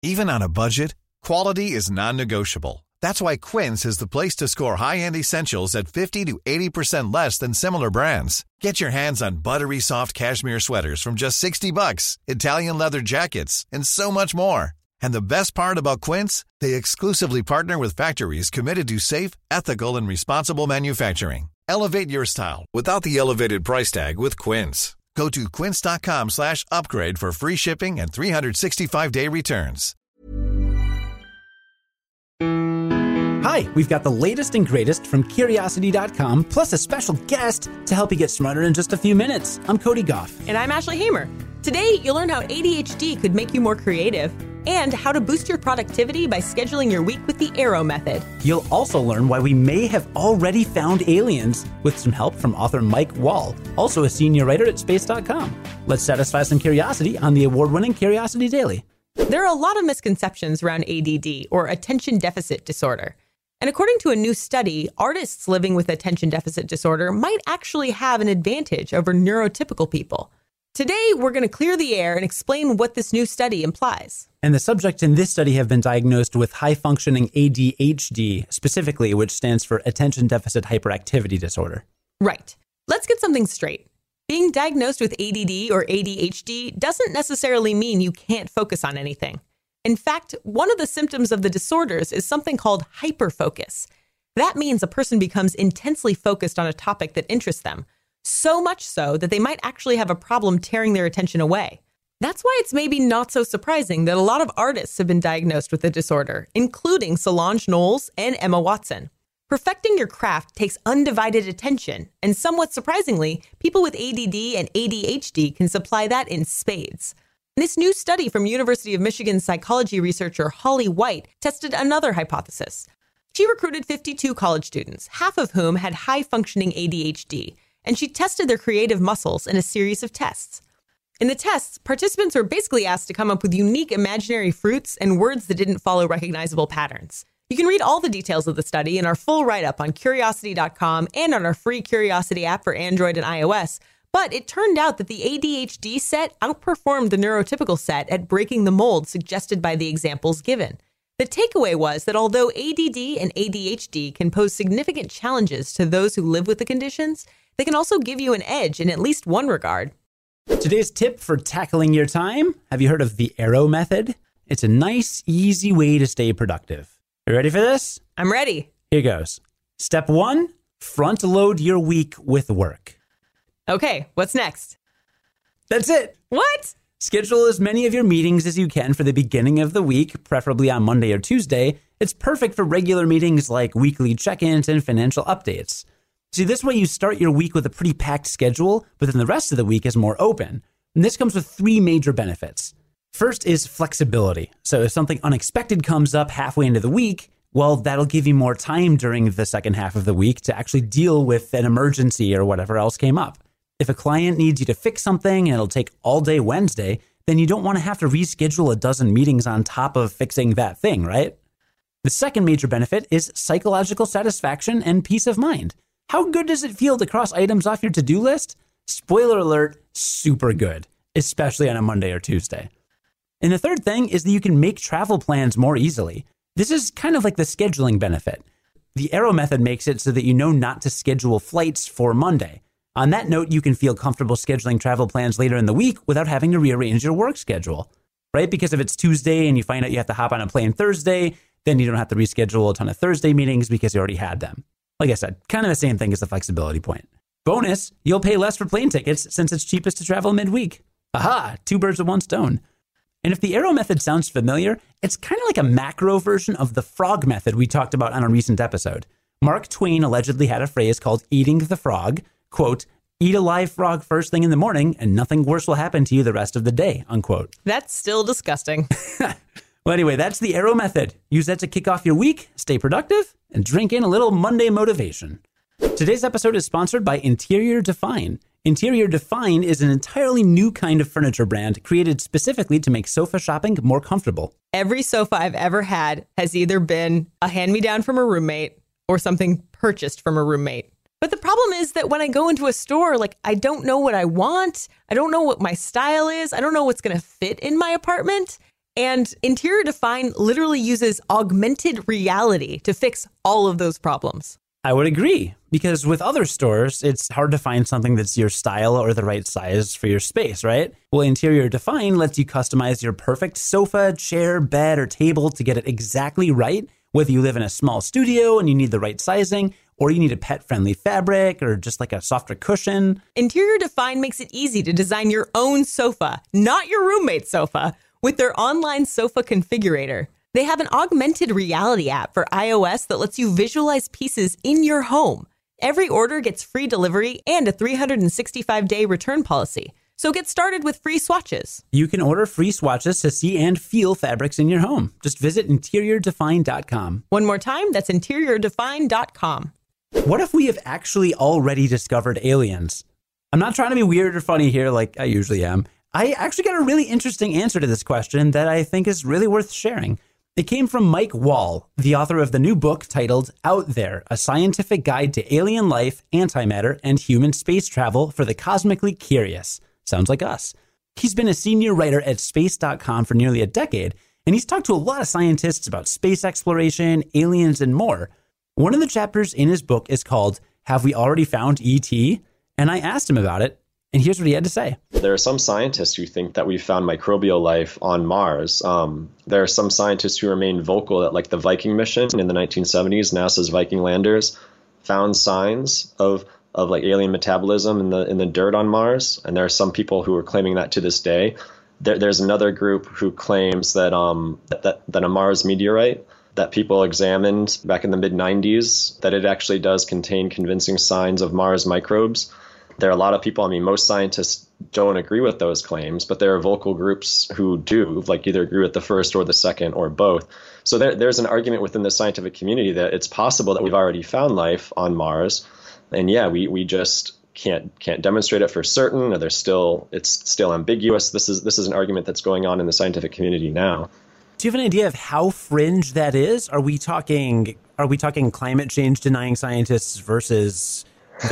Even on a budget, quality is non-negotiable. That's why Quince is the place to score high-end essentials at 50 to 80% less than similar brands. Get your hands on buttery soft cashmere sweaters from just $60, Italian leather jackets, and so much more. And the best part about Quince, they exclusively partner with factories committed to safe, ethical, and responsible manufacturing. Elevate your style without the elevated price tag with Quince. Go to quince.com/upgrade for free shipping and 365-day returns. Hi, we've got the latest and greatest from Curiosity.com, plus a special guest to help you get smarter in just a few minutes. I'm Cody Goff. And I'm Ashley Hamer. Today, you'll learn how ADHD could make you more creative and how to boost your productivity by scheduling your week with the Arrow method. You'll also learn why we may have already found aliens with some help from author Mike Wall, also a senior writer at Space.com. Let's satisfy some curiosity on the award-winning Curiosity Daily. There are a lot of misconceptions around ADD, or attention deficit disorder. And according to a new study, artists living with attention deficit disorder might actually have an advantage over neurotypical people. Today, we're going to clear the air and explain what this new study implies. And the subjects in this study have been diagnosed with high-functioning ADHD, specifically, which stands for Attention Deficit Hyperactivity Disorder. Right. Let's get something straight. Being diagnosed with ADD or ADHD doesn't necessarily mean you can't focus on anything. In fact, one of the symptoms of the disorders is something called hyperfocus. That means a person becomes intensely focused on a topic that interests them, so much so that they might actually have a problem tearing their attention away. That's why it's maybe not so surprising that a lot of artists have been diagnosed with the disorder, including Solange Knowles and Emma Watson. Perfecting your craft takes undivided attention, and somewhat surprisingly, people with ADD and ADHD can supply that in spades. This new study from University of Michigan psychology researcher Holly White tested another hypothesis. She recruited 52 college students, half of whom had high-functioning ADHD, and she tested their creative muscles in a series of tests. In the tests, participants were basically asked to come up with unique imaginary fruits and words that didn't follow recognizable patterns. You can read all the details of the study in our full write-up on Curiosity.com and on our free Curiosity app for Android and iOS, but it turned out that the ADHD set outperformed the neurotypical set at breaking the mold suggested by the examples given. The takeaway was that although ADD and ADHD can pose significant challenges to those who live with the conditions, they can also give you an edge in at least one regard. Today's tip for tackling your time, have you heard of the Arrow method? It's a nice, easy way to stay productive. You ready for this? I'm ready. Here goes. Step 1, front load your week with work. Okay, what's next? That's it. What? Schedule as many of your meetings as you can for the beginning of the week, preferably on Monday or Tuesday. It's perfect for regular meetings like weekly check-ins and financial updates. See, this way you start your week with a pretty packed schedule, but then the rest of the week is more open. And this comes with 3 major benefits. First is flexibility. So if something unexpected comes up halfway into the week, well, that'll give you more time during the second half of the week to actually deal with an emergency or whatever else came up. If a client needs you to fix something and it'll take all day Wednesday, then you don't want to have to reschedule a dozen meetings on top of fixing that thing, right? The second major benefit is psychological satisfaction and peace of mind. How good does it feel to cross items off your to-do list? Spoiler alert, super good, especially on a Monday or Tuesday. And the third thing is that you can make travel plans more easily. This is kind of like the scheduling benefit. The Arrow method makes it so that you know not to schedule flights for Monday. On that note, you can feel comfortable scheduling travel plans later in the week without having to rearrange your work schedule, right? Because if it's Tuesday and you find out you have to hop on a plane Thursday, then you don't have to reschedule a ton of Thursday meetings because you already had them. Like I said, kind of the same thing as the flexibility point. Bonus, you'll pay less for plane tickets since it's cheapest to travel midweek. Aha, 2 birds with 1 stone. And if the Arrow method sounds familiar, it's kind of like a macro version of the frog method we talked about on a recent episode. Mark Twain allegedly had a phrase called eating the frog, quote, eat a live frog first thing in the morning and nothing worse will happen to you the rest of the day, unquote. That's still disgusting. Well, anyway, that's the Arrow method. Use that to kick off your week, stay productive, and drink in a little Monday motivation. Today's episode is sponsored by Interior Define. Interior Define is an entirely new kind of furniture brand created specifically to make sofa shopping more comfortable. Every sofa I've ever had has either been a hand-me-down from a roommate or something purchased from a roommate. But the problem is that when I go into a store, I don't know what I want. I don't know what my style is. I don't know what's going to fit in my apartment. And Interior Define literally uses augmented reality to fix all of those problems. I would agree, because with other stores, it's hard to find something that's your style or the right size for your space, right? Well, Interior Define lets you customize your perfect sofa, chair, bed, or table to get it exactly right, whether you live in a small studio and you need the right sizing, or you need a pet-friendly fabric, or just like a softer cushion. Interior Define makes it easy to design your own sofa, not your roommate's sofa, with their online sofa configurator. They have an augmented reality app for iOS that lets you visualize pieces in your home. Every order gets free delivery and a 365-day return policy. So get started with free swatches. You can order free swatches to see and feel fabrics in your home. Just visit interiordefine.com. One more time, that's interiordefine.com. What if we have actually already discovered aliens? I'm not trying to be weird or funny here like I usually am. I actually got a really interesting answer to this question that I think is really worth sharing. It came from Mike Wall, the author of the new book titled Out There, A Scientific Guide to Alien Life, Antimatter, and Human Space Travel for the Cosmically Curious. Sounds like us. He's been a senior writer at space.com for nearly a decade, and he's talked to a lot of scientists about space exploration, aliens, and more. One of the chapters in his book is called Have We Already Found E.T.? And I asked him about it, and here's what he had to say. There are some scientists who think that we found microbial life on Mars. There are some scientists who remain vocal that, like the Viking mission in the 1970s, NASA's Viking landers found signs of like alien metabolism in the dirt on Mars. And there are some people who are claiming that to this day. There's another group who claims that that a Mars meteorite that people examined back in the mid-90s, that it actually does contain convincing signs of Mars microbes. There are a lot of people, most scientists don't agree with those claims, but there are vocal groups who do, like either agree with the first or the second or both. So there's an argument within the scientific community that it's possible that we've already found life on Mars. And yeah, we just can't demonstrate it for certain, or it's still ambiguous. This is an argument that's going on in the scientific community now. Do you have an idea of how fringe that is? Are we talking climate change denying scientists versus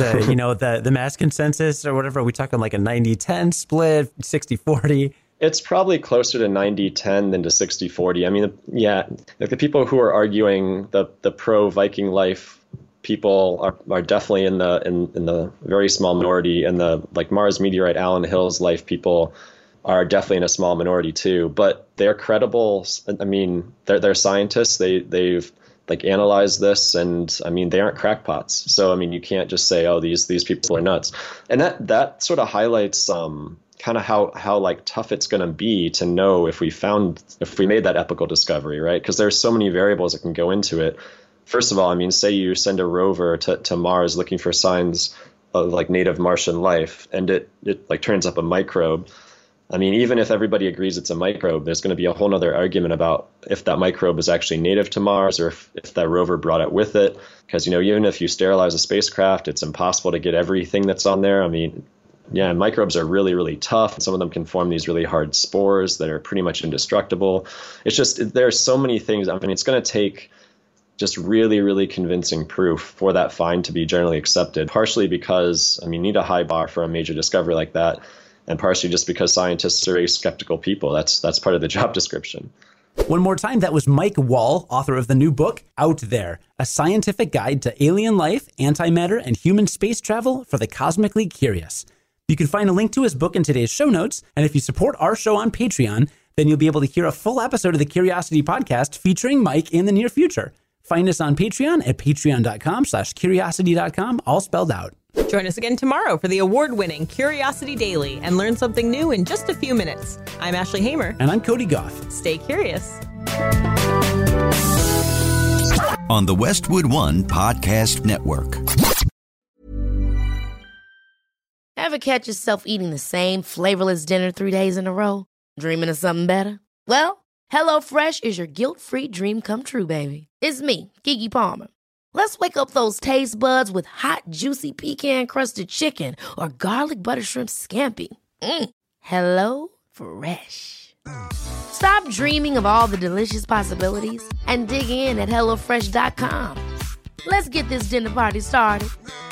the mass consensus or whatever? Are we talking like a 90-10 split, 60-40? It's probably closer to 90-10 than to 60-40. The people who are arguing the pro-Viking life people are definitely in the very small minority, and the like Mars meteorite Alan Hills life people are definitely in a small minority too. But they're credible. They're scientists. They've like analyze this, and they aren't crackpots. So you can't just say, oh, these people are nuts. And that sort of highlights kind of how like tough it's going to be to know if we made that epical discovery, right? Because there's so many variables that can go into it. First of all, say you send a rover to Mars looking for signs of like native Martian life, and it like turns up a microbe. Even if everybody agrees it's a microbe, there's going to be a whole nother argument about if that microbe is actually native to Mars, or if that rover brought it with it. Because, even if you sterilize a spacecraft, it's impossible to get everything that's on there. Microbes are really, really tough. Some of them can form these really hard spores that are pretty much indestructible. It's just, there are so many things. It's going to take just really, really convincing proof for that find to be generally accepted, partially because, you need a high bar for a major discovery like that, and partially just because scientists are very skeptical people. That's part of the job description. One more time, that was Mike Wall, author of the new book, Out There, A Scientific Guide to Alien Life, Antimatter, and Human Space Travel for the Cosmically Curious. You can find a link to his book in today's show notes, and if you support our show on Patreon, then you'll be able to hear a full episode of the Curiosity Podcast featuring Mike in the near future. Find us on Patreon at patreon.com/curiosity.com, all spelled out. Join us again tomorrow for the award-winning Curiosity Daily and learn something new in just a few minutes. I'm Ashley Hamer. And I'm Cody Goff. Stay curious. On the Westwood One Podcast Network. Ever catch yourself eating the same flavorless dinner 3 days in a row? Dreaming of something better? Well, HelloFresh is your guilt-free dream come true, baby. It's me, Keke Palmer. Let's wake up those taste buds with hot, juicy pecan-crusted chicken or garlic butter shrimp scampi. Hello Fresh. Stop dreaming of all the delicious possibilities and dig in at HelloFresh.com. Let's get this dinner party started.